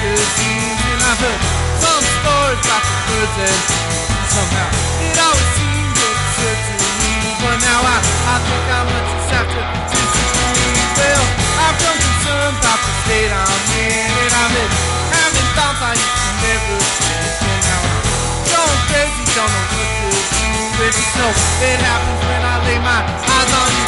magazines, and I've heard some stories about the birds and somehow it always seemed absurd to me. But now I think how much it's after 63. Well, I've grown concerned about the state I'm in, and I've been having thoughts I used to never think. And now I'm going crazy, don't know what to do. It's snow, it happens when I lay my eyes on you.